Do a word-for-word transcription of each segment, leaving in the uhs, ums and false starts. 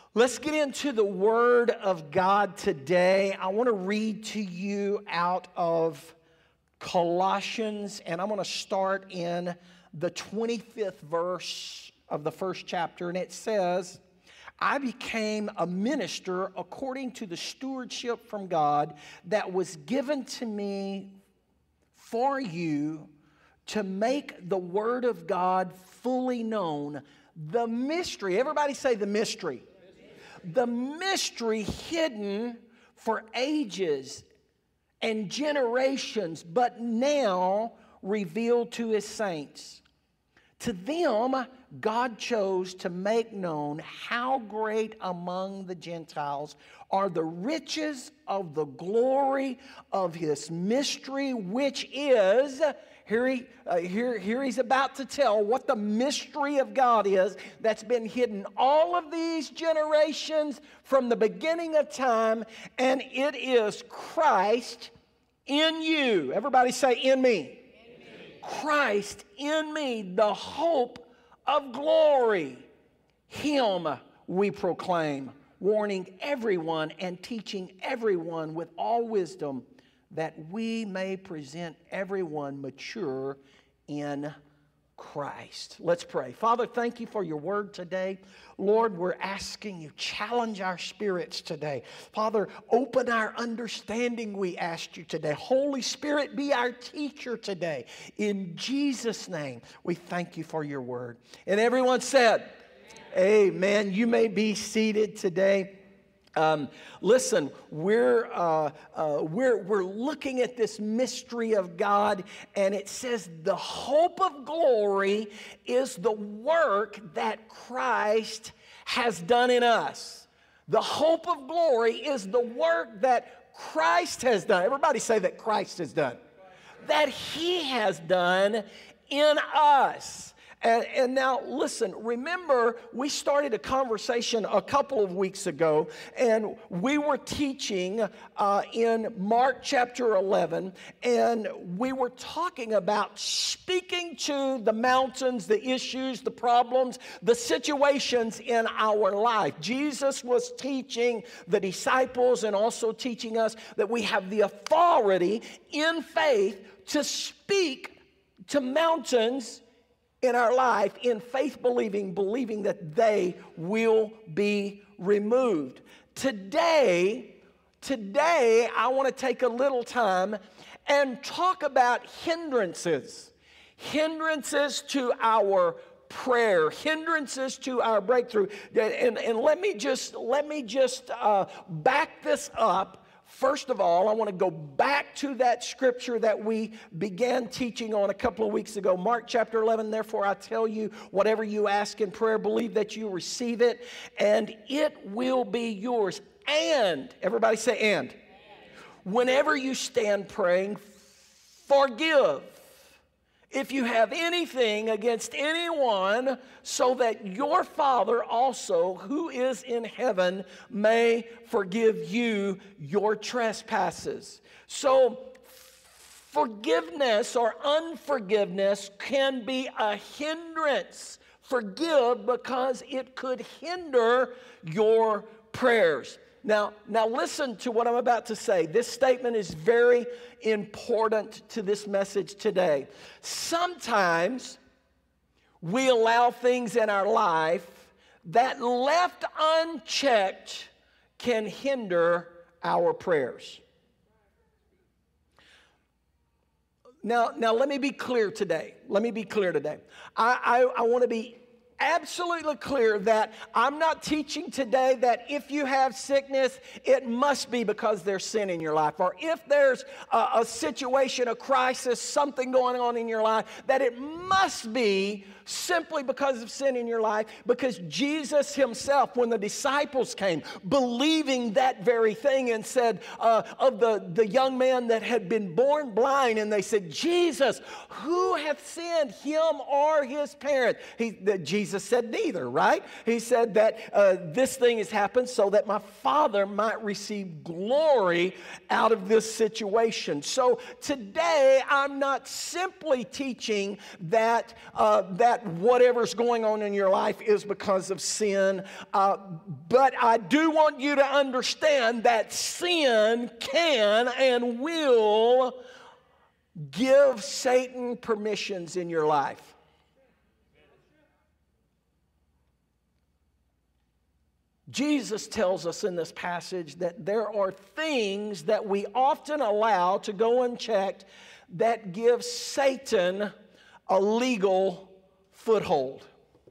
Let's get into the Word of God today. I want to read to you out of Colossians, and I'm going to start in the twenty-fifth verse of the first chapter, and it says, I became a minister according to the stewardship from God that was given to me for you to make the Word of God fully known. The mystery, everybody say the mystery. The mystery hidden for ages and generations, but now revealed to His saints. To them, God chose to make known how great among the Gentiles are the riches of the glory of His mystery, which is, here, he, uh, here, here he's about to tell what the mystery of God is that's been hidden all of these generations from the beginning of time, and it is Christ in you. Everybody say, in me. Christ in me, the hope of glory. Him we proclaim, warning everyone and teaching everyone with all wisdom, that we may present everyone mature in Christ. Let's pray. Father, thank you for your word today. Lord, we're asking you, challenge our spirits today. Father, open our understanding, we ask you today. Holy Spirit, be our teacher today. In Jesus' name, we thank you for your word. And everyone said, amen. Amen. You may be seated today. Um, listen, we're, uh, uh, we're, we're looking at this mystery of God, and it says the hope of glory is the work that Christ has done in us. The hope of glory is the work that Christ has done. Everybody say that Christ has done. That He has done in us. And, and now, listen, remember, we started a conversation a couple of weeks ago, and we were teaching uh, in Mark chapter eleven, and we were talking about speaking to the mountains, the issues, the problems, the situations in our life. Jesus was teaching the disciples and also teaching us that we have the authority in faith to speak to mountains in our life, in faith believing, believing that they will be removed. Today, today, I want to take a little time and talk about hindrances. Hindrances to our prayer, hindrances to our breakthrough. And, and let me just, let me just uh, back this up. First of all, I want to go back to that scripture that we began teaching on a couple of weeks ago. Mark chapter eleven, therefore I tell you, whatever you ask in prayer, believe that you receive it, and it will be yours. And, everybody say and. Whenever you stand praying, forgive if you have anything against anyone, so that your Father also, who is in heaven, may forgive you your trespasses. So, forgiveness or unforgiveness can be a hindrance. Forgive because it could hinder your prayers. Now, now listen to what I'm about to say. This statement is very important to this message today. Sometimes we allow things in our life that left unchecked can hinder our prayers. Now, now let me be clear today. Let me be clear today. I, I, I want to be absolutely clear that I'm not teaching today that if you have sickness, it must be because there's sin in your life. Or if there's a, a situation, a crisis, something going on in your life, that it must be simply because of sin in your life. Because Jesus himself, when the disciples came, believing that very thing, and said uh, of the, the young man that had been born blind, and they said, Jesus, who hath sinned, him or his parents? He, that Jesus said neither, right? He said that uh, this thing has happened so that my Father might receive glory out of this situation. So today, I'm not simply teaching that, uh, that that whatever's going on in your life is because of sin. Uh, but I do want you to understand that sin can and will give Satan permissions in your life. Jesus tells us in this passage that there are things that we often allow to go unchecked that give Satan a legal foothold.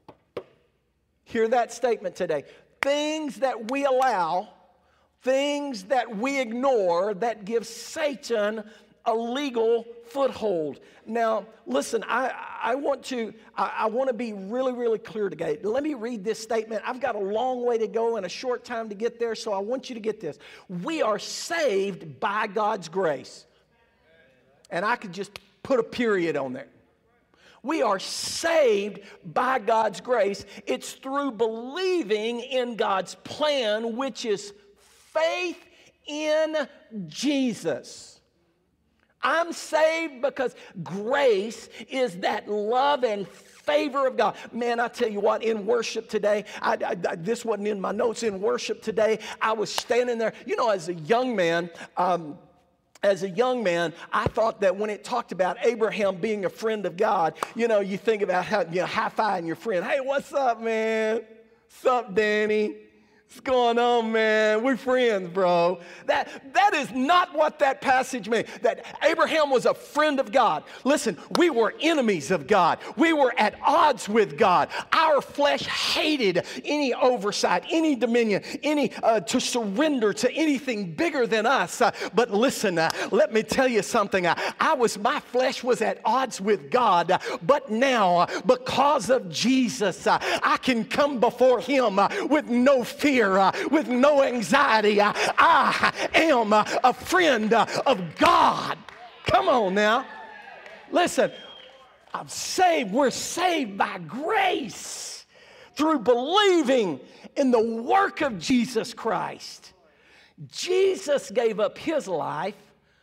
Hear that statement today. Things that we allow, things that we ignore that give Satan a legal foothold. Now, listen, I, I want to I, I want to be really, really clear today. Let me read this statement. I've got a long way to go and a short time to get there, so I want you to get this. We are saved by God's grace. And I could just put a period on there. We are saved by God's grace. It's through believing in God's plan, which is faith in Jesus. I'm saved because grace is that love and favor of God. Man, I tell you what, in worship today, I, I, I, this wasn't in my notes, in worship today, I was standing there. You know, as a young man, um, As a young man, I thought that when it talked about Abraham being a friend of God, you know, you think about how, you know, high-fiving your friend. Hey, what's up, man? What's up, Danny? What's going on, man? We're friends, bro. That, that is not what that passage meant. That Abraham was a friend of God. Listen, we were enemies of God. We were at odds with God. Our flesh hated any oversight, any dominion, any uh, to surrender to anything bigger than us. Uh, but listen, uh, let me tell you something. Uh, I was, my flesh was at odds with God. Uh, but now, uh, because of Jesus, uh, I can come before Him uh, with no fear. Uh, with no anxiety. Uh, I am uh, a friend uh, of God. Come on now. Listen, I'm saved. We're saved by grace through believing in the work of Jesus Christ. Jesus gave up His life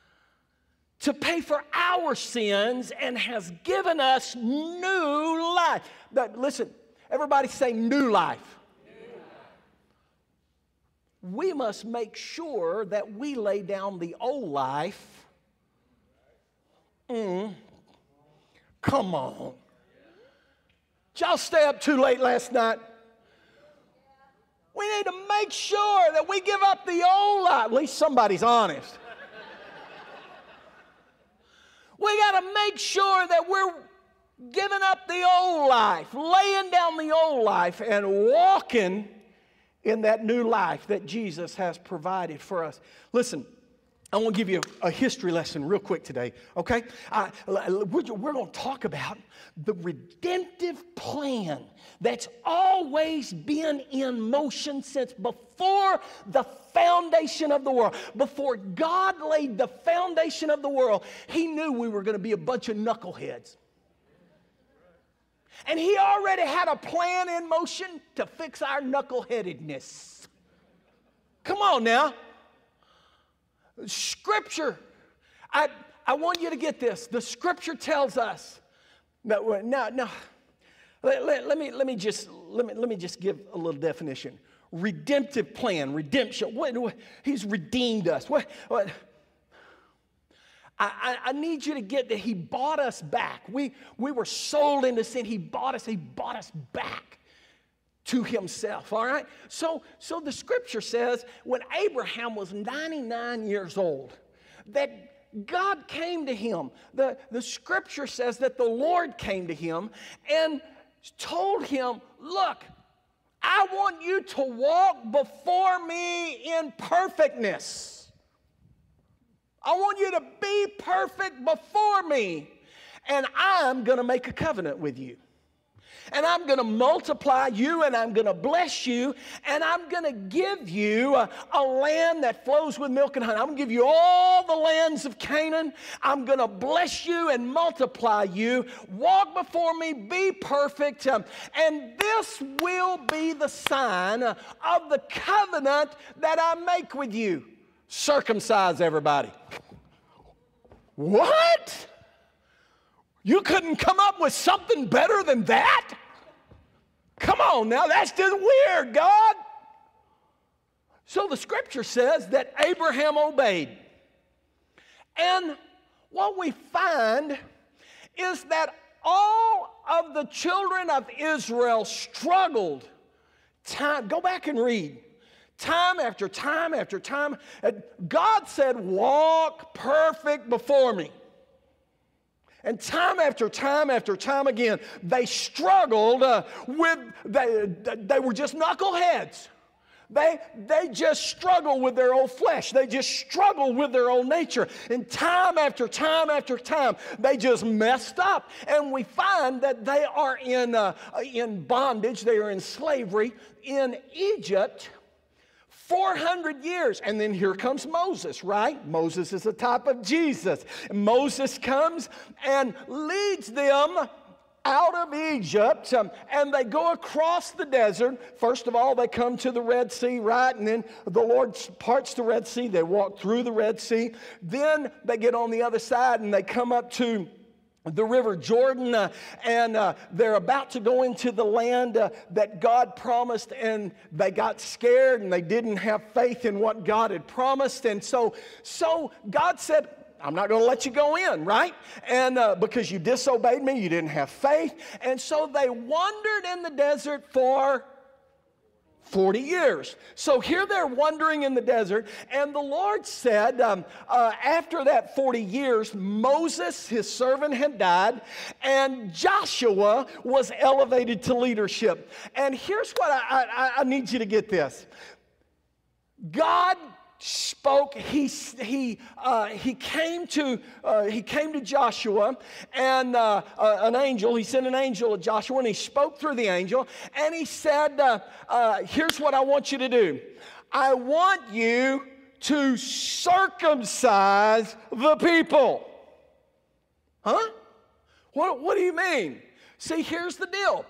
to pay for our sins and has given us new life. But listen, everybody say new life. We must make sure that we lay down the old life. Mm. Come on. Did y'all stay up too late last night? We need to make sure that we give up the old life. At least somebody's honest. We got to make sure that we're giving up the old life, laying down the old life, and walking in that new life that Jesus has provided for us. Listen, I want to give you a history lesson real quick today, okay? Uh, we're we're going to talk about the redemptive plan that's always been in motion since before the foundation of the world. Before God laid the foundation of the world, He knew we were going to be a bunch of knuckleheads. And He already had a plan in motion to fix our knuckleheadedness. Come on now. Scripture, I, I want you to get this. The Scripture tells us, no, no, no. Let, let, let, me, let, me just, let, me, let me just give a little definition. Redemptive plan, redemption. What, what, he's redeemed us. What, what, I, I need you to get that He bought us back. We, we were sold into sin. He bought us. He bought us back to Himself, all right? So, so the Scripture says when Abraham was ninety-nine years old, that God came to him. The, the Scripture says that the Lord came to him and told him, look, I want you to walk before me in perfectness. I want you to be perfect before me, and I'm going to make a covenant with you. And I'm going to multiply you, and I'm going to bless you, and I'm going to give you a, a land that flows with milk and honey. I'm going to give you all the lands of Canaan. I'm going to bless you and multiply you. Walk before me, be perfect, um, and this will be the sign of the covenant that I make with you. Circumcise everybody. What? You couldn't come up with something better than that? Come on now, that's just weird, God. So the scripture says that Abraham obeyed. And what we find is that all of the children of Israel struggled. Time, go back and read. Time after time after time. God said, walk perfect before me. And time after time after time again, they struggled uh, with, they, they were just knuckleheads. They, they just struggle with their old flesh. They just struggle with their old nature. And time after time after time, they just messed up. And we find that they are in, uh, in bondage. They are in slavery in Egypt four hundred years. And then here comes Moses, right? Moses is a type of Jesus. Moses comes and leads them out of Egypt, um, and they go across the desert. First of all, they come to the Red Sea, right? And then the Lord parts the Red Sea. They walk through the Red Sea. Then they get on the other side, and they come up to the river Jordan, uh, and uh, they're about to go into the land uh, that God promised, and they got scared, and they didn't have faith in what God had promised. And so, so God said, I'm not going to let you go in, right? And uh, because you disobeyed me, you didn't have faith. And so they wandered in the desert for forty years. So here they're wandering in the desert, and the Lord said, um, uh, after that forty years, Moses, his servant, had died, and Joshua was elevated to leadership. And here's what I, I, I need you to get this. God spoke. He he uh, he came to uh, he came to Joshua, and uh, uh, an angel. He sent an angel to Joshua, and he spoke through the angel, and he said, uh, uh, "Here's what I want you to do. I want you to circumcise the people." Huh? What What do you mean? See, here's the deal.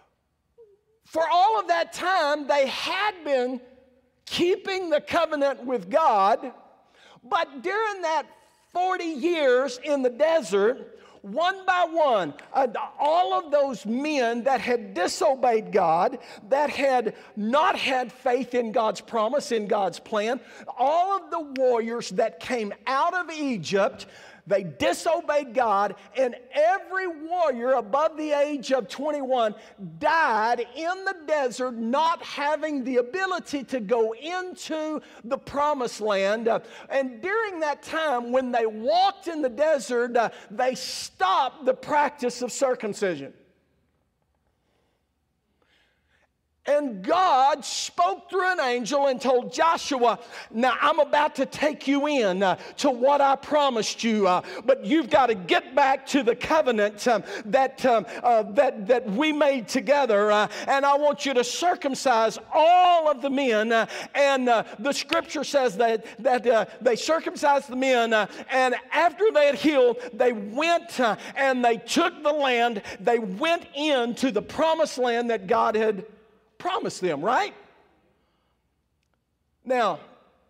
For all of that time, they had been keeping the covenant with God, but during that forty years in the desert, one by one, uh, all of those men that had disobeyed God, that had not had faith in God's promise, in God's plan, all of the warriors that came out of Egypt, they disobeyed God, and every warrior above the age of twenty-one died in the desert, not having the ability to go into the promised land. Uh, and during that time, when they walked in the desert, uh, they stopped the practice of circumcision. And God spoke through an angel and told Joshua, now I'm about to take you in uh, to what I promised you, uh, but you've got to get back to the covenant um, that, um, uh, that, that we made together, uh, and I want you to circumcise all of the men. Uh, and uh, the scripture says that, that uh, they circumcised the men, uh, and after they had healed, they went uh, and they took the land. They went into the promised land that God had promised them, right? Now,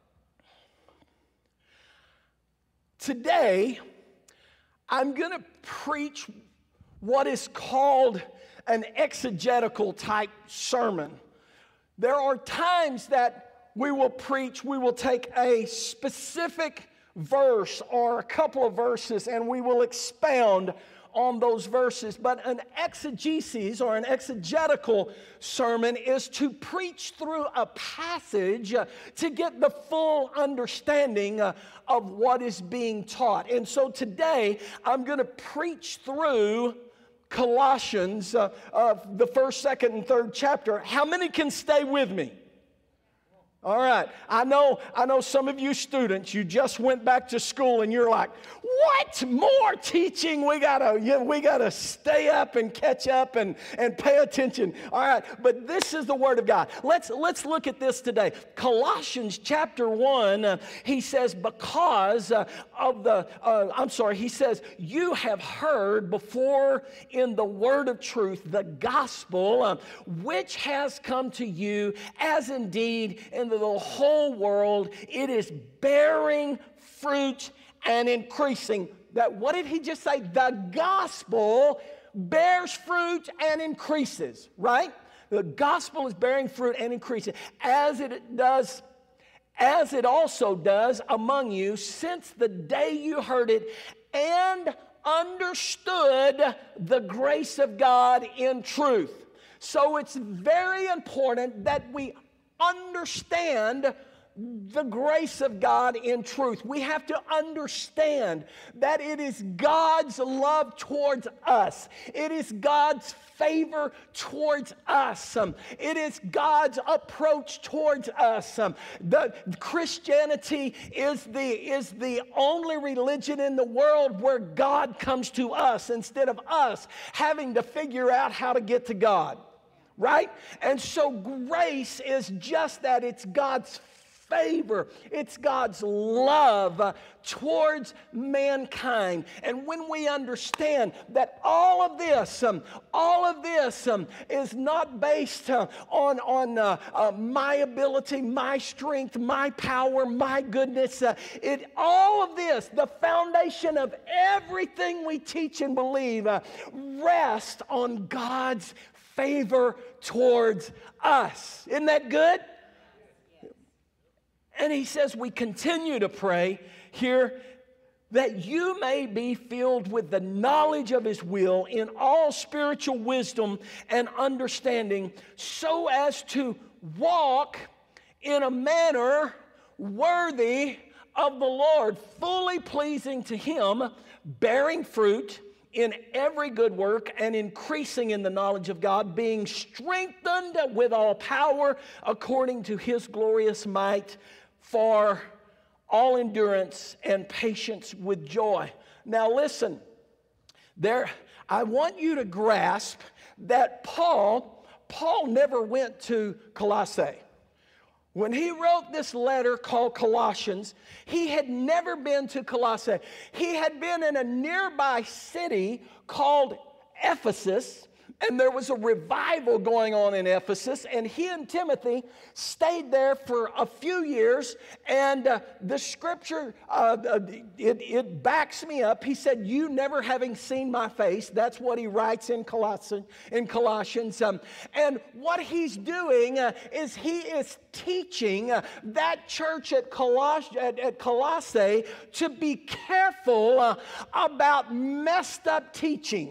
today, I'm going to preach what is called an exegetical type sermon. There are times that we will preach, we will take a specific verse or a couple of verses, and we will expound on those verses. But an exegesis or an exegetical sermon is to preach through a passage uh, to get the full understanding uh, of what is being taught. And so today I'm going to preach through Colossians, uh, uh, the first, second, and third chapter. How many can stay with me? All right, I know, I know some of you students, you just went back to school and you're like, what more teaching? We gotta, yeah, we gotta stay up and catch up and, and pay attention. All right, but this is the Word of God. Let's, let's look at this today. Colossians chapter one, uh, he says, because uh, of the, uh, I'm sorry, he says, you have heard before in the word of truth, the gospel, uh, which has come to you, as indeed in the whole world it is bearing fruit and increasing. that, what did he just say? The gospel bears fruit and increases, right? The gospel is bearing fruit and increasing, as it does, as it also does among you since the day you heard it and understood the grace of God in truth. So it's very important that we understand the grace of God in truth. We have to understand that it is God's love towards us. It is God's favor towards us. Um, it is God's approach towards us. Um, the Christianity is the, is the only religion in the world where God comes to us instead of us having to figure out how to get to God. Right? And so grace is just that. It's God's favor. It's God's love uh, towards mankind. And when we understand that all of this, um, all of this um, is not based uh, on, on uh, uh, my ability, my strength, my power, my goodness. Uh, it, all of this, the foundation of everything we teach and believe, uh, rests on God's favor towards us. Isn't that good? And he says we continue to pray here that you may be filled with the knowledge of his will in all spiritual wisdom and understanding, so as to walk in a manner worthy of the Lord, fully pleasing to him, bearing fruit in every good work and increasing in the knowledge of God, being strengthened with all power according to his glorious might, for all endurance and patience with joy. Now listen, there, I want you to grasp that Paul, Paul never went to Colossae. When he wrote this letter called Colossians, he had never been to Colossae. He had been in a nearby city called Ephesus, and there was a revival going on in Ephesus, and he and Timothy stayed there for a few years, and uh, the scripture, uh, it, it backs me up. He said, you never having seen my face. That's what he writes in Colossians. In Colossians. Um, and what he's doing uh, is he is teaching uh, that church at, Coloss- at, at Colossae to be careful uh, about messed up teaching.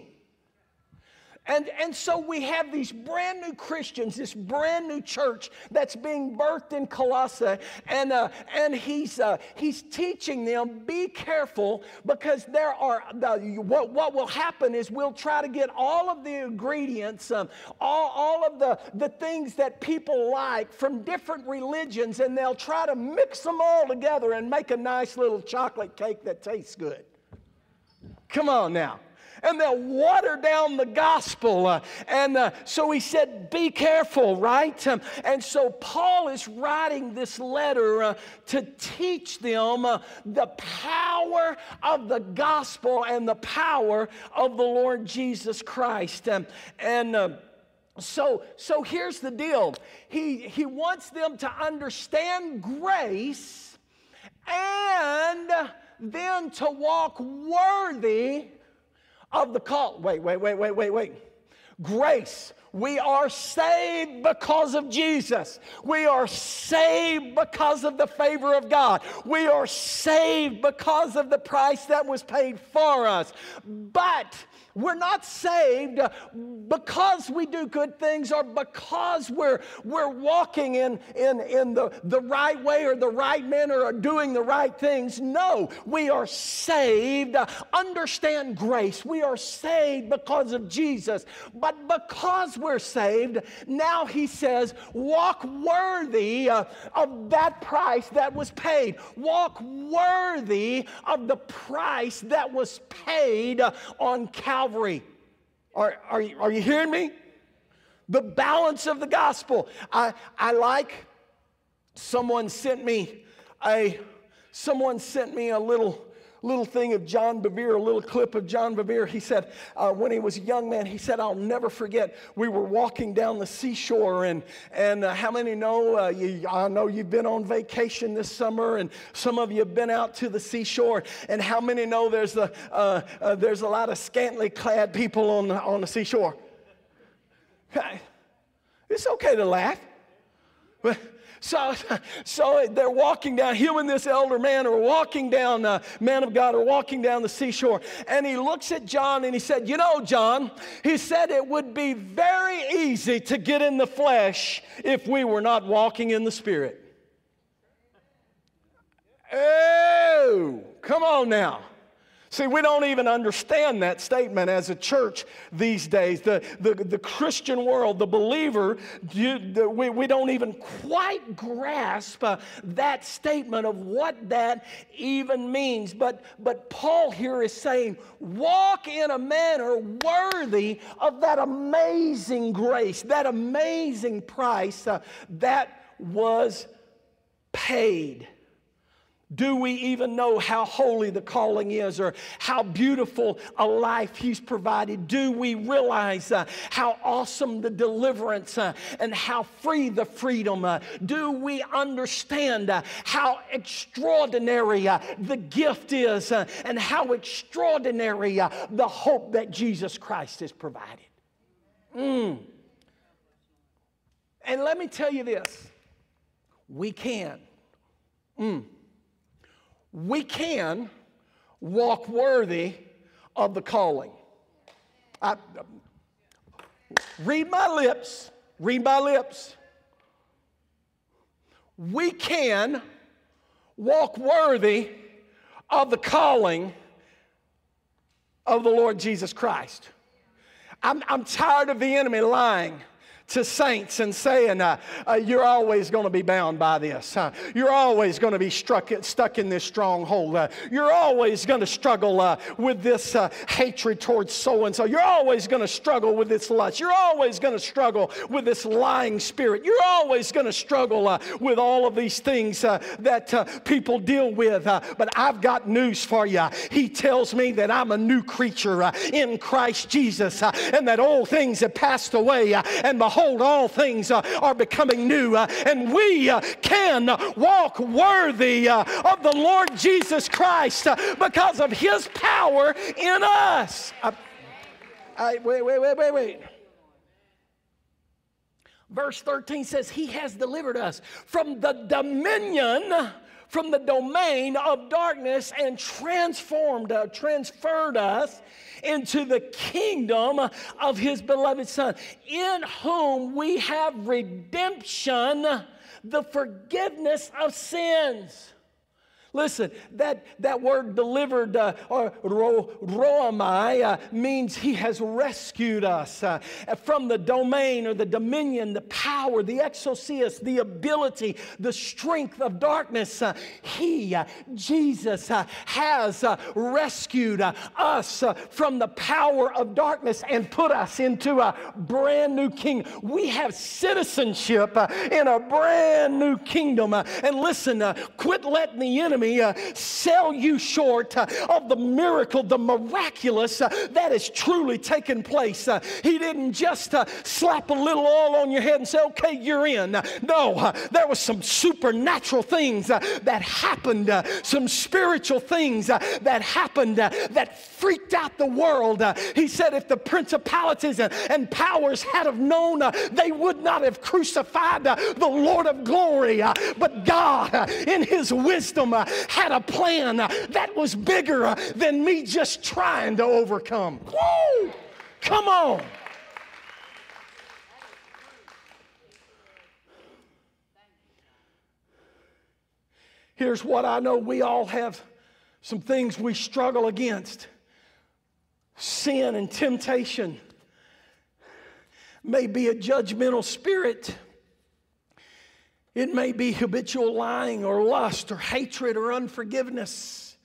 And, and so we have these brand new Christians, this brand new church that's being birthed in Colossae, and, uh, and he's, uh, he's teaching them, be careful, because there are, the, what, what will happen is we'll try to get all of the ingredients, um, all, all of the, the things that people like from different religions, and they'll try to mix them all together and make a nice little chocolate cake that tastes good. Come on now. And they'll water down the gospel. Uh, and uh, so he said, be careful, right? Um, and so Paul is writing this letter uh, to teach them uh, the power of the gospel and the power of the Lord Jesus Christ. Um, and uh, so, so here's the deal. He, he wants them to understand grace and then to walk worthy of the call. Wait, wait, wait, wait, wait, wait. Grace. We are saved because of Jesus. We are saved because of the favor of God. We are saved because of the price that was paid for us. But we're not saved because we do good things or because we're, we're walking in, in, in the, the right way or the right manner or doing the right things. No, we are saved. Understand grace. We are saved because of Jesus. But because we're saved, now he says, walk worthy uh, of that price that was paid. Walk worthy of the price that was paid uh, on Calvary. Are, are, you, are you hearing me? The balance of the gospel. I, I like, someone sent me a, someone sent me a little, little thing of John Bevere, a little clip of John Bevere. He said, uh, when he was a young man, he said, I'll never forget, we were walking down the seashore, and, and uh, how many know, uh, you, I know you've been on vacation this summer, and some of you have been out to the seashore, and how many know there's a, uh, uh, there's a lot of scantily clad people on the, on the seashore? It's okay to laugh. So, so they're walking down, him and this elder man are walking down, uh, man of God are walking down the seashore. And he looks at John and he said, you know, John, he said it would be very easy to get in the flesh if we were not walking in the Spirit. Oh, come on now. See, we don't even understand that statement as a church these days. The, the, the Christian world, the believer, you, the, we, we don't even quite grasp uh, that statement of what that even means. But, but Paul here is saying, walk in a manner worthy of that amazing grace, that amazing price uh, that was paid. Do we even know how holy the calling is, or how beautiful a life He's provided? Do we realize uh, how awesome the deliverance uh, and how free the freedom? Uh, do we understand uh, how extraordinary uh, the gift is uh, and how extraordinary uh, the hope that Jesus Christ has provided? Mm. And let me tell you this. We can. Mm. We can walk worthy of the calling. I, read my lips. Read my lips. We can walk worthy of the calling of the Lord Jesus Christ. I'm, I'm tired of the enemy lying to saints and saying, uh, uh, you're always going to be bound by this. Uh, you're always going to be struck, stuck in this stronghold. Uh, you're always going to struggle uh, with this uh, hatred towards so-and-so. You're always going to struggle with this lust. You're always going to struggle with this lying spirit. You're always going to struggle uh, with all of these things uh, that uh, people deal with. Uh, but I've got news for you. He tells me that I'm a new creature uh, in Christ Jesus, uh, and that old things have passed away, uh, and behold, Behold, all things uh, are becoming new, uh, and we uh, can walk worthy uh, of the Lord Jesus Christ uh, because of His power in us. I, I, wait, wait, wait, wait, wait. Verse thirteen says, He has delivered us from the dominion, from the domain of darkness, and transformed, uh, transferred us into the kingdom of His beloved Son, in whom we have redemption, the forgiveness of sins. Listen, that, that word delivered, uh, or ro, roamai, uh, means He has rescued us uh, from the domain or the dominion, the power, the exousias, the ability, the strength of darkness. Uh, he, uh, Jesus, uh, has uh, rescued uh, us uh, from the power of darkness and put us into a brand new kingdom. We have citizenship uh, in a brand new kingdom. Uh, and listen, uh, quit letting the enemy Uh, sell you short uh, of the miracle, the miraculous uh, that has truly taken place. Uh, he didn't just uh, slap a little oil on your head and say, okay, you're in. Uh, no, uh, there was some supernatural things uh, that happened, uh, some spiritual things uh, that happened uh, that freaked out the world. Uh, he said if the principalities and, and powers had have known, uh, they would not have crucified uh, the Lord of glory. Uh, but God, uh, in His wisdom, uh, had a plan uh, that was bigger uh, than me just trying to overcome. Woo! Come on. Here's what I know. We all have some things we struggle against. Sin and temptation. May be a judgmental spirit. It may be habitual lying or lust or hatred or unforgiveness.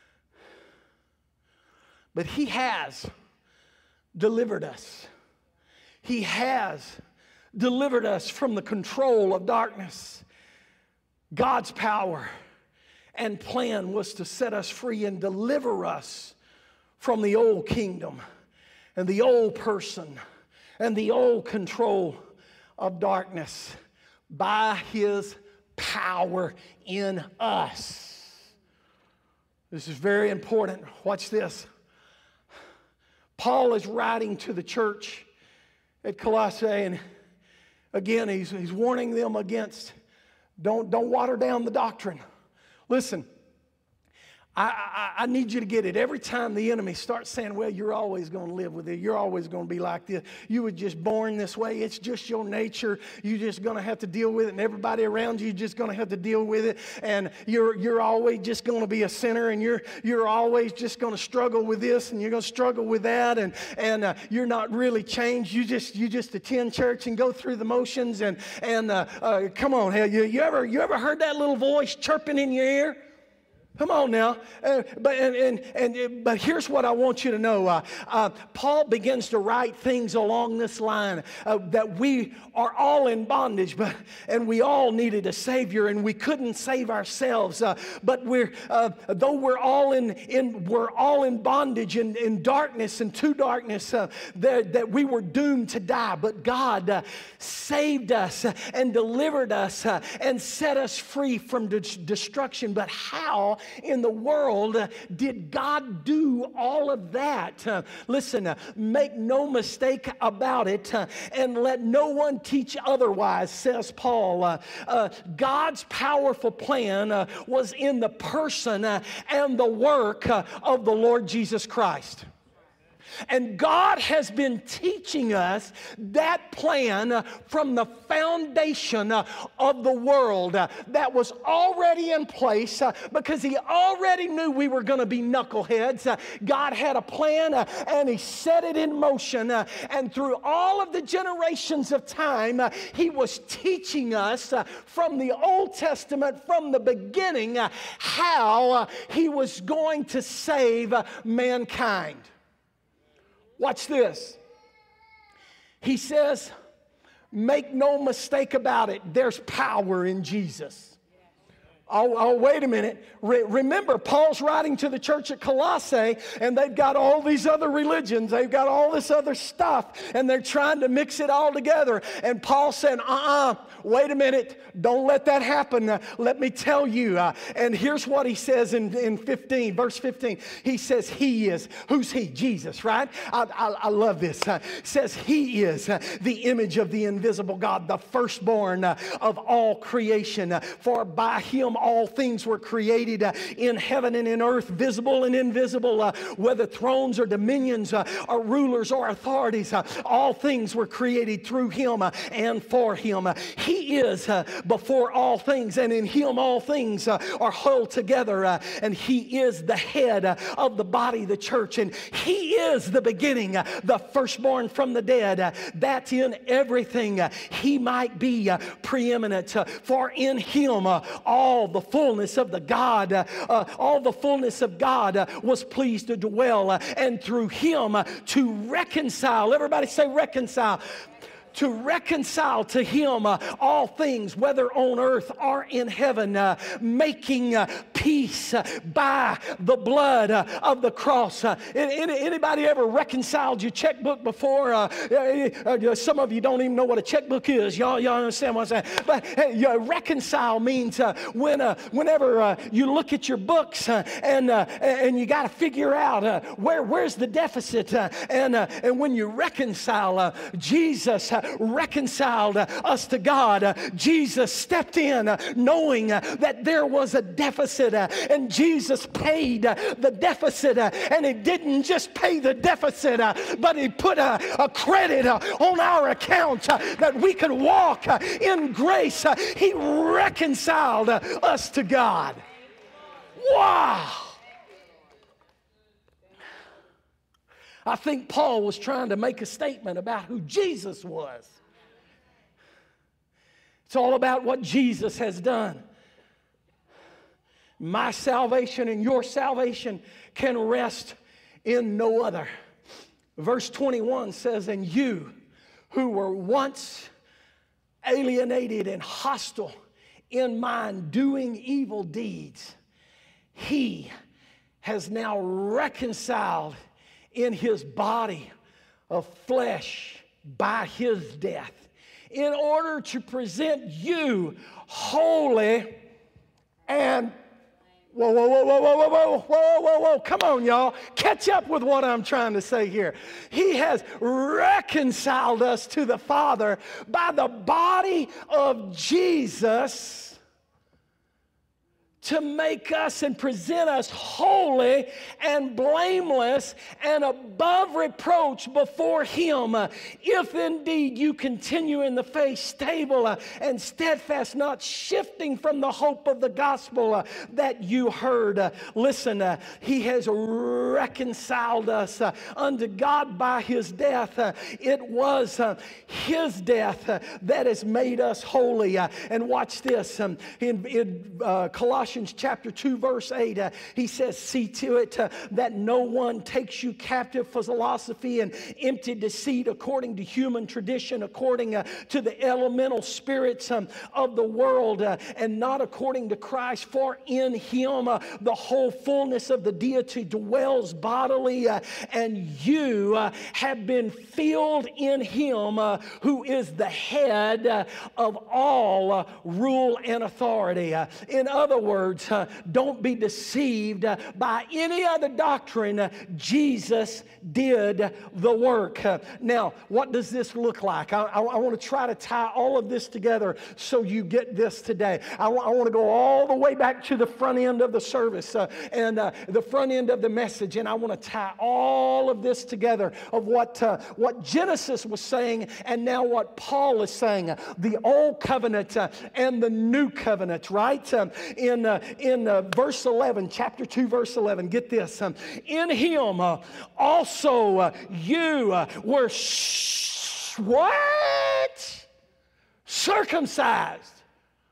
But He has delivered us. He has delivered us from the control of darkness. God's power and plan was to set us free and deliver us from the old kingdom and the old person and the old control of darkness by His power in us. This is very important. Watch this. Paul is writing to the church at Colossae, and again, he's, he's warning them against, don't, don't water down the doctrine. Listen, I, I, I need you to get it. Every time the enemy starts saying, well, you're always going to live with it. You're always going to be like this. You were just born this way. It's just your nature. You're just going to have to deal with it. And everybody around you is just going to have to deal with it. And you're, you're always just going to be a sinner. And you're, you're always just going to struggle with this. And you're going to struggle with that. And, and uh, you're not really changed. You just, you just attend church and go through the motions. And, and uh, uh, come on, hell, you, you, ever, you ever heard that little voice chirping in your ear? Come on now. Uh, but, and, and, and, but here's what I want you to know. Uh, uh, Paul begins to write things along this line uh, that we are all in bondage, but and we all needed a Savior, and we couldn't save ourselves. Uh, but we're uh, though we're all in, in we're all in bondage and in, in darkness and to darkness, uh, that, that we were doomed to die. But God uh, saved us and delivered us uh, and set us free from de- destruction. But how in the world uh, did God do all of that? Uh, listen, uh, make no mistake about it, uh, and let no one teach otherwise, says Paul. Uh, uh, God's powerful plan uh, was in the person uh, and the work uh, of the Lord Jesus Christ. And God has been teaching us that plan uh, from the foundation uh, of the world uh, that was already in place uh, because He already knew we were going to be knuckleheads. Uh, God had a plan uh, and He set it in motion. Uh, and through all of the generations of time, uh, He was teaching us uh, from the Old Testament, from the beginning, uh, how uh, He was going to save uh, mankind. Watch this. He says, make no mistake about it, there's power in Jesus. Oh, oh, wait a minute. Re- remember, Paul's writing to the church at Colossae, and they've got all these other religions. They've got all this other stuff, and they're trying to mix it all together. And Paul said, uh-uh, wait a minute. Don't let that happen. Uh, let me tell you. Uh, and here's what he says in, in fifteen, verse fifteen. He says he is. Who's he? Jesus, right? I, I, I love this. Uh, says he is uh, the image of the invisible God, the firstborn uh, of all creation. Uh, for by Him all things were created uh, in heaven and in earth, visible and invisible, uh, whether thrones or dominions uh, or rulers or authorities. Uh, all things were created through Him uh, and for Him. Uh, he is uh, before all things, and in Him all things uh, are held together. Uh, and He is the head uh, of the body, the church. And He is the beginning, uh, the firstborn from the dead, uh, that in everything uh, He might be uh, preeminent. Uh, for in Him uh, all the fullness of the God, uh, uh, all the fullness of God uh, was pleased to dwell, uh, and through Him uh, to reconcile. Everybody say reconcile. To reconcile to Him uh, all things, whether on earth or in heaven, uh, making uh, peace uh, by the blood uh, of the cross. Uh, any, anybody ever reconciled your checkbook before? Uh, uh, some of you don't even know what a checkbook is. Y'all, y'all understand what I'm saying? But hey, uh, reconcile means uh, when, uh, whenever uh, you look at your books uh, and uh, and you got to figure out uh, where where's the deficit, uh, and uh, and when you reconcile, uh, Jesus Uh, reconciled uh, us to God. Uh, Jesus stepped in uh, knowing uh, that there was a deficit, uh, and Jesus paid uh, the deficit, uh, and He didn't just pay the deficit, uh, but He put a, a credit uh, on our account uh, that we could walk uh, in grace. Uh, he reconciled uh, us to God. Wow! I think Paul was trying to make a statement about who Jesus was. It's all about what Jesus has done. My salvation and your salvation can rest in no other. Verse twenty-one says, and you who were once alienated and hostile in mind, doing evil deeds, He has now reconciled in his body of flesh by his death, in order to present you holy and whoa, whoa, whoa, whoa, whoa, whoa, whoa, whoa, whoa, whoa, come on, y'all. Catch up with what I'm trying to say here. He has reconciled us to the Father by the body of Jesus, to make us and present us holy and blameless and above reproach before him, uh, if indeed you continue in the faith, stable uh, and steadfast, not shifting from the hope of the gospel uh, that you heard. Uh, listen, uh, he has reconciled us uh, unto God by his death. Uh, it was uh, his death uh, that has made us holy. Uh, and watch this. Um, in in uh, Colossians chapter two, verse eight, uh, he says, see to it uh, that no one takes you captive for philosophy and empty deceit, according to human tradition, according uh, to the elemental spirits um, of the world, uh, and not according to Christ. For in him uh, the whole fullness of the deity dwells bodily, uh, and you uh, have been filled in him, uh, who is the head uh, of all uh, rule and authority. Uh, in other words, uh, don't be deceived uh, by any other doctrine. Uh, Jesus did the work. Uh, now, what does this look like? I, I, I want to try to tie all of this together so you get this today. I, I want to go all the way back to the front end of the service uh, and uh, the front end of the message, and I want to tie all of this together of what, uh, what Genesis was saying and now what Paul is saying. The old covenant uh, and the new covenant, right? Um, in uh, in uh, verse eleven, chapter two, verse eleven, get this. Um, in him uh, also uh, you uh, were sh- what? Circumcised.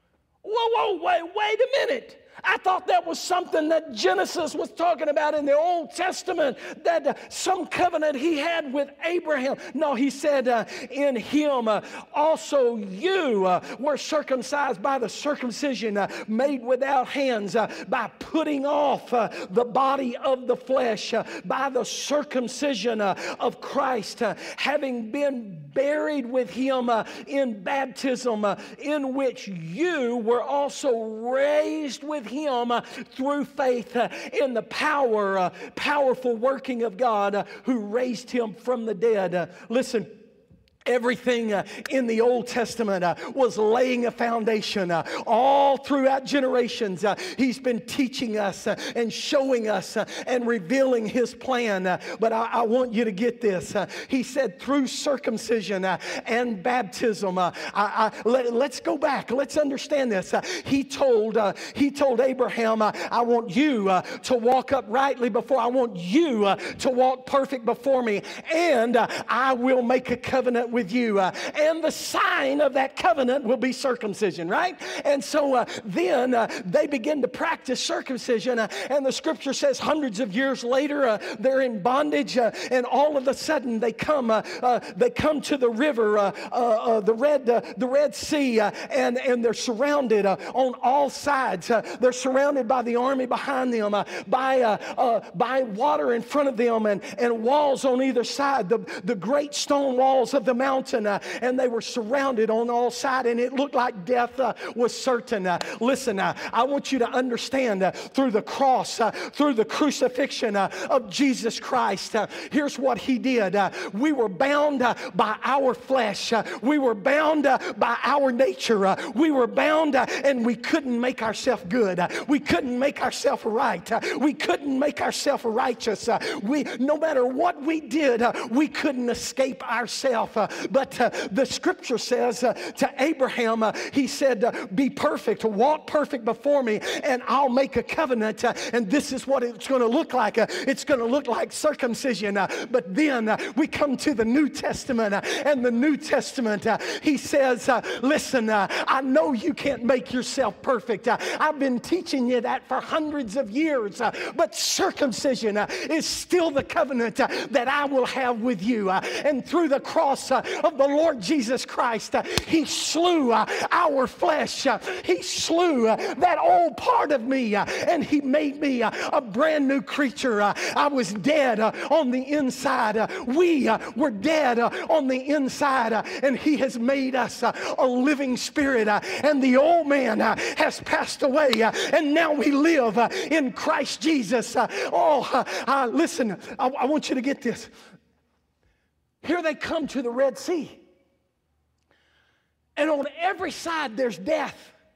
Whoa, whoa, wait, wait a minute. I thought that was something that Genesis was talking about in the Old Testament, that uh, some covenant he had with Abraham. No, he said, uh, in him uh, also you uh, were circumcised by the circumcision uh, made without hands, uh, by putting off uh, the body of the flesh, uh, by the circumcision uh, of Christ, uh, having been buried with him uh, in baptism, uh, in which you were also raised with him uh, through faith uh, in the power, uh, powerful working of God uh, who raised him from the dead. Uh, listen. Everything uh, in the Old Testament uh, was laying a foundation. Uh, all throughout generations, uh, he's been teaching us uh, and showing us uh, and revealing his plan. Uh, but I, I want you to get this. Uh, he said through circumcision uh, and baptism. Uh, I, I, let, let's go back. Let's understand this. Uh, he told uh, he told Abraham, uh, I want you uh, to walk uprightly before. I want you uh, to walk perfect before me. And uh, I will make a covenant with with you, uh, and the sign of that covenant will be circumcision, right? And so uh, then uh, they begin to practice circumcision, uh, and the scripture says hundreds of years later uh, they're in bondage, uh, and all of a sudden they come uh, uh, they come to the river, uh, uh, uh, the red uh, the Red Sea, uh, and and they're surrounded uh, on all sides. Uh, they're surrounded by the army behind them, uh, by uh, uh, by water in front of them, and and walls on either side. The the great stone walls of the mountain. Mountain, uh, and they were surrounded on all sides, and it looked like death uh, was certain. Uh, listen, uh, I want you to understand uh, through the cross, uh, through the crucifixion uh, of Jesus Christ, uh, here's what he did. Uh, we were bound uh, by our flesh. Uh, we were bound uh, by our nature. Uh, we were bound uh, and we couldn't make ourselves good. Uh, we couldn't make ourselves right. Uh, we couldn't make ourselves righteous. Uh, we, no matter what we did, uh, we couldn't escape ourselves. Uh, But uh, the scripture says uh, to Abraham, uh, he said, uh, be perfect, walk perfect before me, and I'll make a covenant. Uh, and this is what it's going to look like. Uh, it's going to look like circumcision. Uh, but then uh, we come to the New Testament, uh, and the New Testament, uh, he says, uh, listen, uh, I know you can't make yourself perfect. Uh, I've been teaching you that for hundreds of years. Uh, but circumcision uh, is still the covenant uh, that I will have with you. Uh, and through the cross, uh, uh, of the Lord Jesus Christ. Uh, he slew uh, our flesh. Uh, he slew uh, that old part of me, uh, and He made me uh, a brand new creature. Uh, I was dead uh, on the inside. Uh, we uh, were dead uh, on the inside, uh, and He has made us uh, a living spirit. Uh, and the old man uh, has passed away, uh, and now we live uh, in Christ Jesus. Uh, oh, uh, uh, listen, I, I want you to get this. Here they come to the Red Sea. And on every side there's death.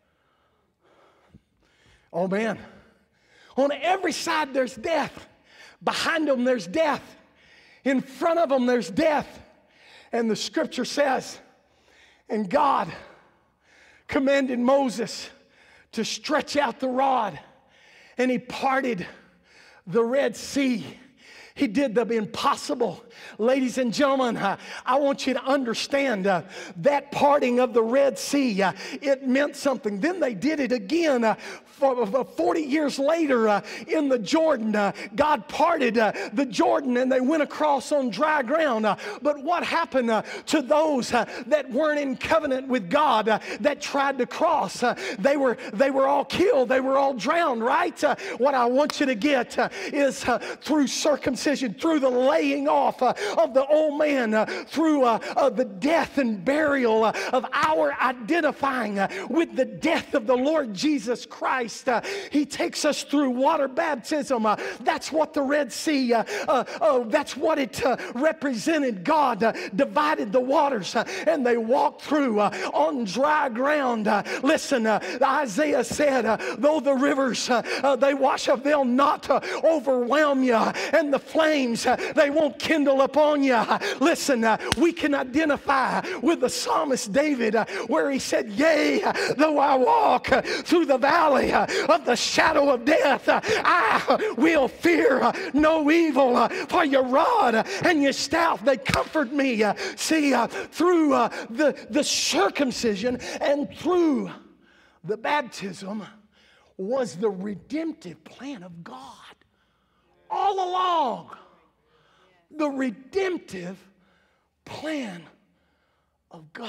Oh man. On every side there's death. Behind them there's death. In front of them there's death. And the scripture says, and God commanded Moses to stretch out the rod, and He parted the Red Sea. He did the impossible. Ladies and gentlemen, uh, I want you to understand uh, that parting of the Red Sea, uh, it meant something. Then they did it again uh, for, uh, forty years later uh, in the Jordan. Uh, God parted uh, the Jordan and they went across on dry ground. Uh, but what happened uh, to those uh, that weren't in covenant with God, uh, that tried to cross? Uh, they were they were all killed. They were all drowned, right? Uh, what I want you to get uh, is uh, through circumcision, through the laying off uh, of the old man, uh, through uh, uh, the death and burial uh, of our identifying uh, with the death of the Lord Jesus Christ. Uh, he takes us through water baptism. Uh, that's what the Red Sea, uh, uh, uh, that's what it uh, represented. God uh, divided the waters uh, and they walked through uh, on dry ground. Uh, listen, uh, Isaiah said, uh, though the rivers, uh, uh, they wash up, they'll not uh, overwhelm you, and the flames, uh, they won't kindle upon you. Listen, uh, we can identify with the psalmist David uh, where he said, yea, uh, though I walk uh, through the valley uh, of the shadow of death, uh, I uh, will fear uh, no evil, uh, for your rod uh, and your staff, they comfort me. Uh, see, uh, through uh, the, the circumcision and through the baptism was the redemptive plan of God. All along, the redemptive plan of God.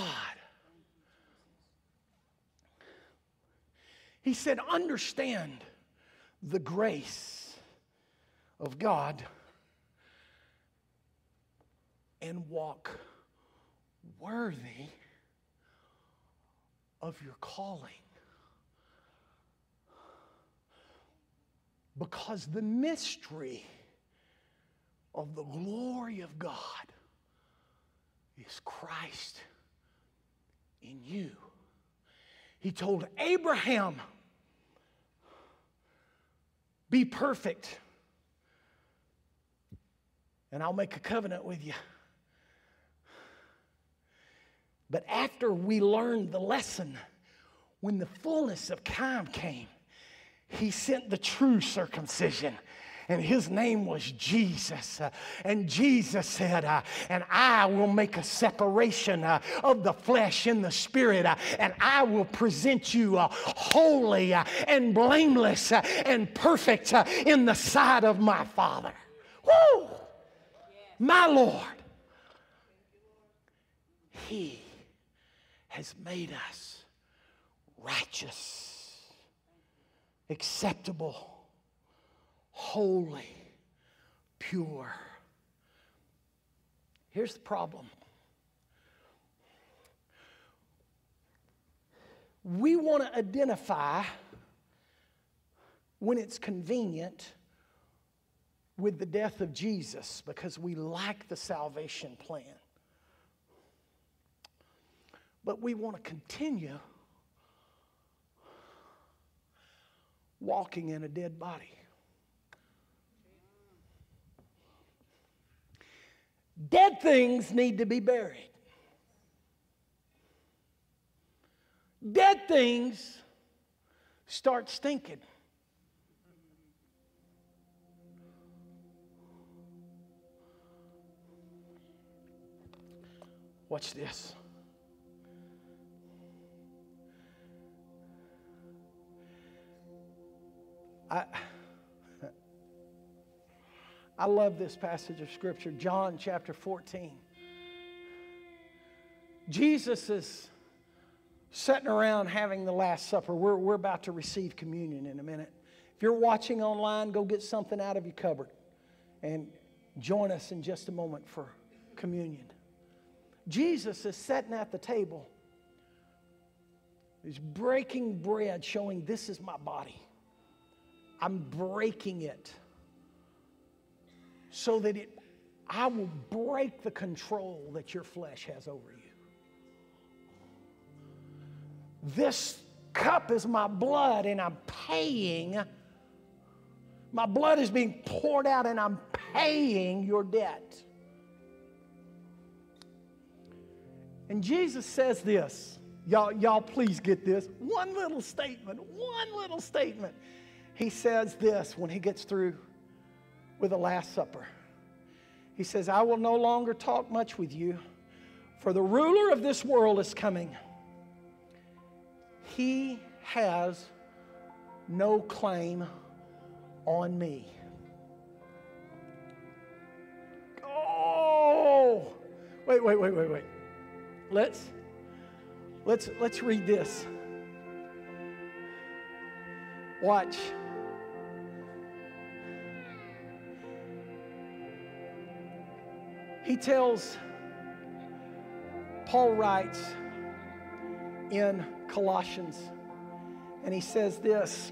He said, understand the grace of God and walk worthy of your calling. Because the mystery of the glory of God is Christ in you. He told Abraham, be perfect, and I'll make a covenant with you. But after we learned the lesson, when the fullness of time came, He sent the true circumcision. And His name was Jesus. Uh, and Jesus said, uh, and I will make a separation uh, of the flesh and the spirit. Uh, and I will present you uh, holy uh, and blameless uh, and perfect uh, in the sight of my Father. Woo! My Lord. He has made us righteous, acceptable, holy, pure. Here's the problem. We want to identify, when it's convenient, with the death of Jesus because we like the salvation plan. But we want to continue walking in a dead body. Dead things need to be buried. Dead things start stinking. Watch this. I, I love this passage of Scripture, John chapter fourteen. Jesus is sitting around having the Last Supper. We're, we're about to receive communion in a minute. If you're watching online, go get something out of your cupboard and join us in just a moment for communion. Jesus is sitting at the table. He's breaking bread, showing this is my body. I'm breaking it so that it, I will break the control that your flesh has over you. This cup is my blood, and I'm paying. My blood is being poured out, and I'm paying your debt. And Jesus says this. Y'all, y'all please get this. One little statement. One little statement. He says this when he gets through with the Last Supper. He says, I will no longer talk much with you, for the ruler of this world is coming. He has no claim on me. Oh! Wait, wait, wait, wait, wait. Let's, let's, let's read this. Watch. He tells, Paul writes in Colossians, and he says this.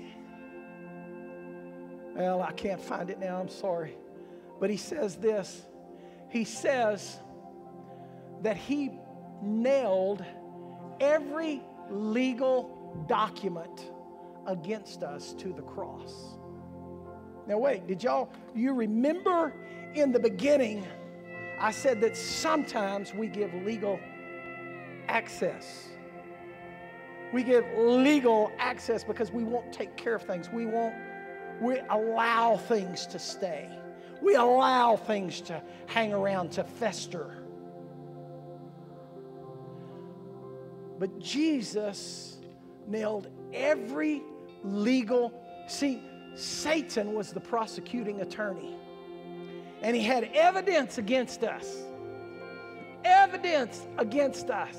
Well, I can't find it now, I'm sorry. But he says this. He says that he nailed every legal document against us to the cross. Now wait, did y'all, you remember in the beginning, I said that sometimes we give legal access. We give legal access because we won't take care of things. We won't, we allow things to stay. We allow things to hang around, to fester. But Jesus nailed every legal, see, Satan was the prosecuting attorney. And he had evidence against us. Evidence against us.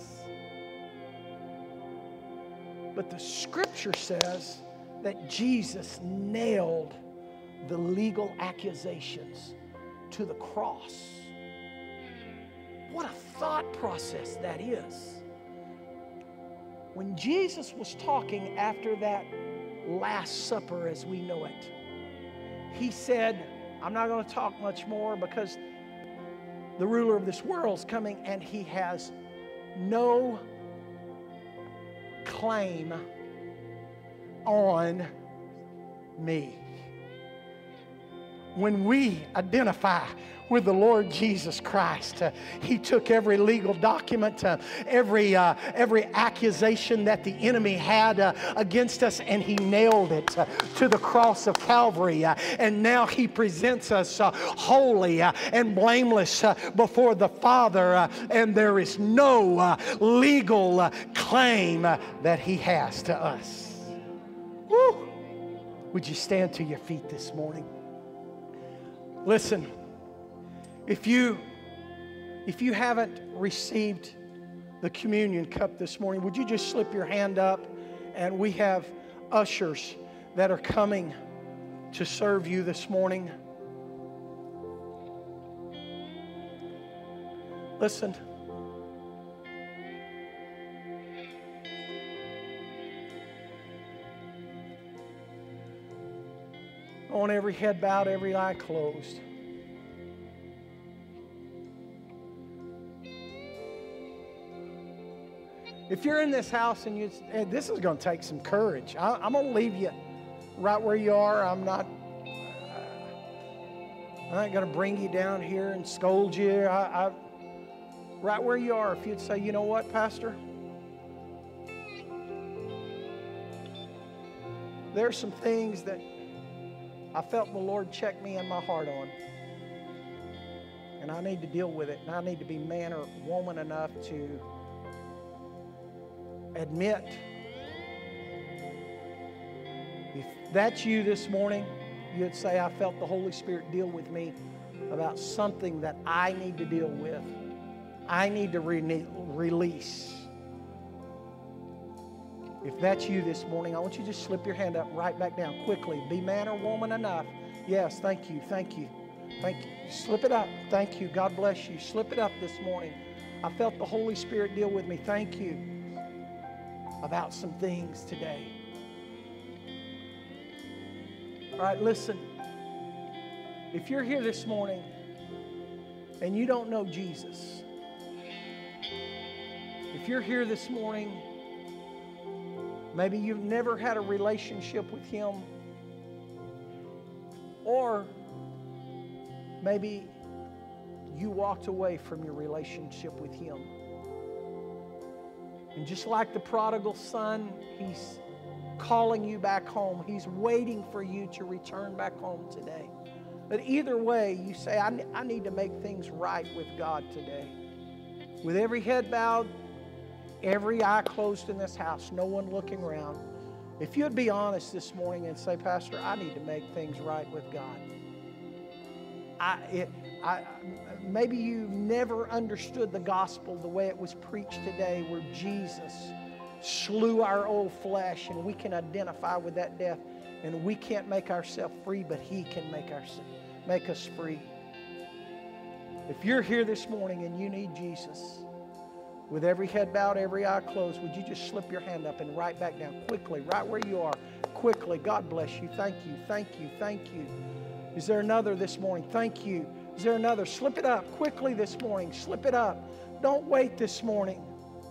But the scripture says that Jesus nailed the legal accusations to the cross. What a thought process that is. When Jesus was talking after that Last Supper as we know it, he said, I'm not going to talk much more because the ruler of this world is coming and he has no claim on me. When we identify with the Lord Jesus Christ, uh, He took every legal document, uh, every uh, every accusation that the enemy had uh, against us, and He nailed it uh, to the cross of Calvary. Uh, and now He presents us uh, holy uh, and blameless uh, before the Father, uh, and there is no uh, legal uh, claim uh, that He has to us. Woo! Would you stand to your feet this morning? Listen, if you, if you haven't received the communion cup this morning, would you just slip your hand up? And we have ushers that are coming to serve you this morning. Listen. I want every head bowed, every eye closed. If you're in this house and you, and this is going to take some courage. I, I'm going to leave you right where you are. I'm not, I ain't going to bring you down here and scold you. I, I, right where you are, if you'd say, you know what, Pastor? There's some things that I felt the Lord check me in my heart on. And I need to deal with it. And I need to be man or woman enough to admit. If that's you this morning, you'd say, I felt the Holy Spirit deal with me about something that I need to deal with. I need to re- release. If that's you this morning, I want you to just slip your hand up right back down quickly. Be man or woman enough. Yes, thank you, thank you, thank you. Slip it up. Thank you. God bless you. Slip it up this morning. I felt the Holy Spirit deal with me. Thank you about some things today. All right, listen. If you're here this morning and you don't know Jesus, if you're here this morning, maybe you've never had a relationship with Him, or maybe you walked away from your relationship with Him. And just like the prodigal son, He's calling you back home. He's waiting for you to return back home today. But either way, you say, I, I need to make things right with God today. With every head bowed, every eye closed in this house, no one looking around. If you'd be honest this morning and say, Pastor, I need to make things right with God. I, it, I, maybe you never understood the gospel the way it was preached today, where Jesus slew our old flesh, and we can identify with that death, and we can't make ourselves free, but He can make, our, make us free. If you're here this morning and you need Jesus, with every head bowed, every eye closed, would you just slip your hand up and right back down quickly, right where you are, quickly. God bless you. Thank you, thank you, thank you. Is there another this morning? Thank you. Is there another? Slip it up quickly this morning. Slip it up. Don't wait this morning.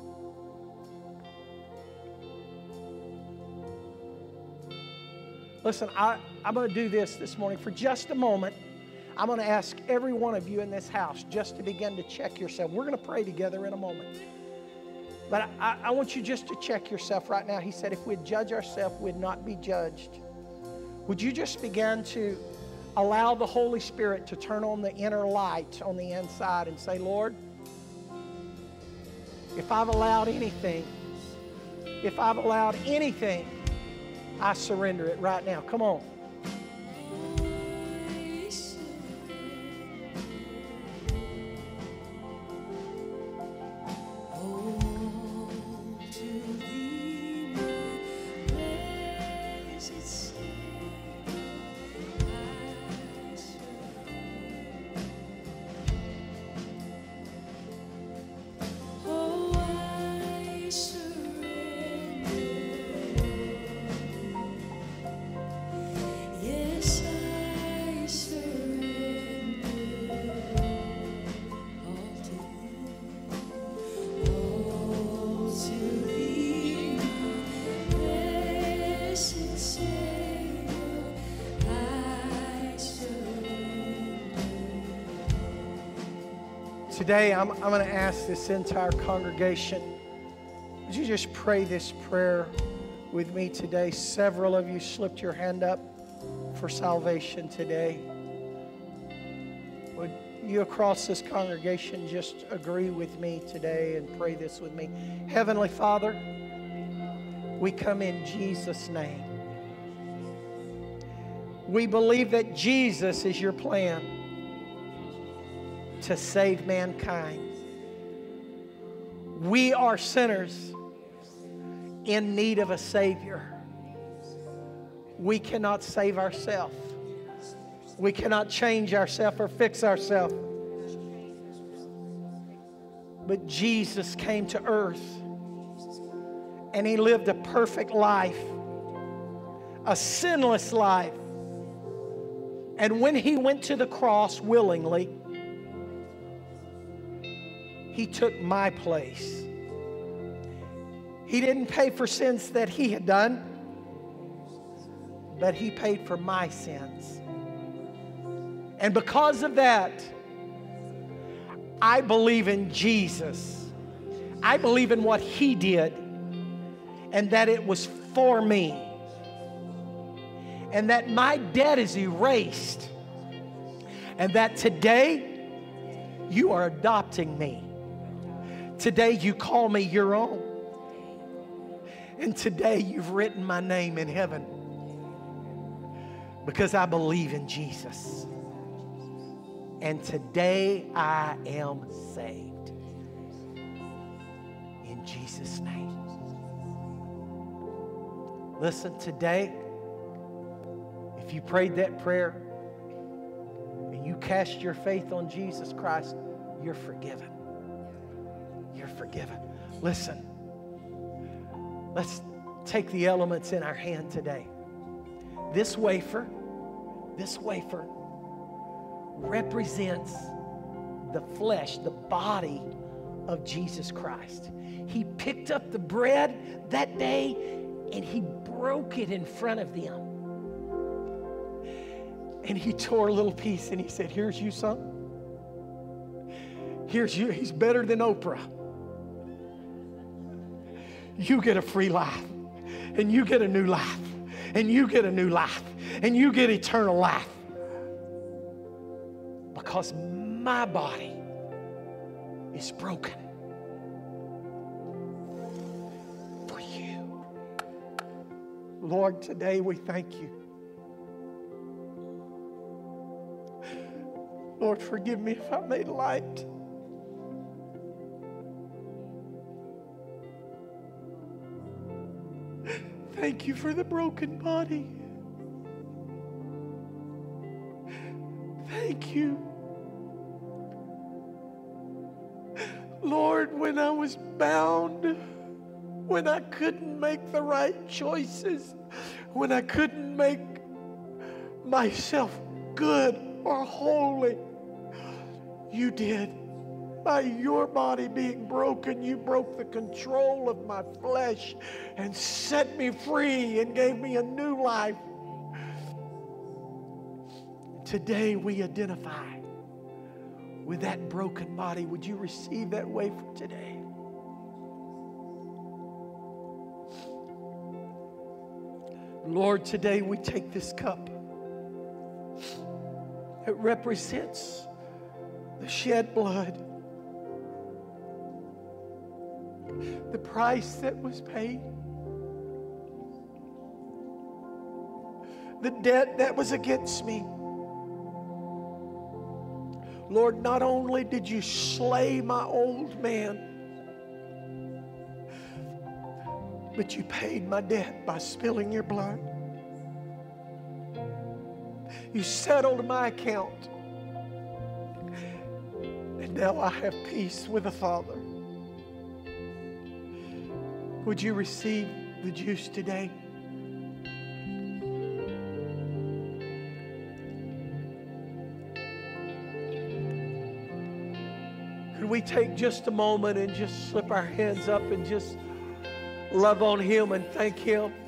Listen, I, I'm going to do this this morning for just a moment. I'm going to ask every one of you in this house just to begin to check yourself. We're going to pray together in a moment. But I, I want you just to check yourself right now. He said if we'd judge ourselves, we'd not be judged. Would you just begin to allow the Holy Spirit to turn on the inner light on the inside and say, Lord, if I've allowed anything, if I've allowed anything, I surrender it right now. Come on. Today, I'm, I'm going to ask this entire congregation, would you just pray this prayer with me today? Several of you slipped your hand up for salvation today. Would you across this congregation just agree with me today and pray this with me? Heavenly Father, we come in Jesus' name. We believe that Jesus is your plan to save mankind. We are sinners in need of a Savior. We cannot save ourselves. We cannot change ourselves or fix ourselves. But Jesus came to earth and He lived a perfect life, a sinless life. And when He went to the cross willingly, He took my place. He didn't pay for sins that He had done, but He paid for my sins. And because of that, I believe in Jesus. I believe in what He did, and that it was for me. And that my debt is erased. And that today, you are adopting me. Today you call me your own. And today you've written my name in heaven. Because I believe in Jesus. And today I am saved. in Jesus' name. Listen, today, if you prayed that prayer and you cast your faith on Jesus Christ, you're forgiven. You're forgiven. Listen, let's take the elements in our hand today. This wafer, this wafer represents the flesh, the body of Jesus Christ. He picked up the bread that day and he broke it in front of them. And he tore a little piece and he said, here's you, son. Here's you. He's better than Oprah. You get a free life. And you get a new life. And you get a new life. And you get eternal life. Because my body is broken for you. Lord, today we thank you. Lord, forgive me if I made light. Thank you for the broken body. Thank you. Lord, when I was bound, when I couldn't make the right choices, when I couldn't make myself good or holy, you did. By your body being broken, you broke the control of my flesh and set me free and gave me a new life. Today we identify with that broken body. Would you receive that wafer today? Lord, today we take this cup. It represents the shed blood, the price that was paid, the debt that was against me. Lord, not only did you slay my old man, but you paid my debt by spilling your blood. You settled my account. And now I have peace with the Father. Would you receive the juice today? Could we take just a moment and just slip our hands up and just love on Him and thank Him?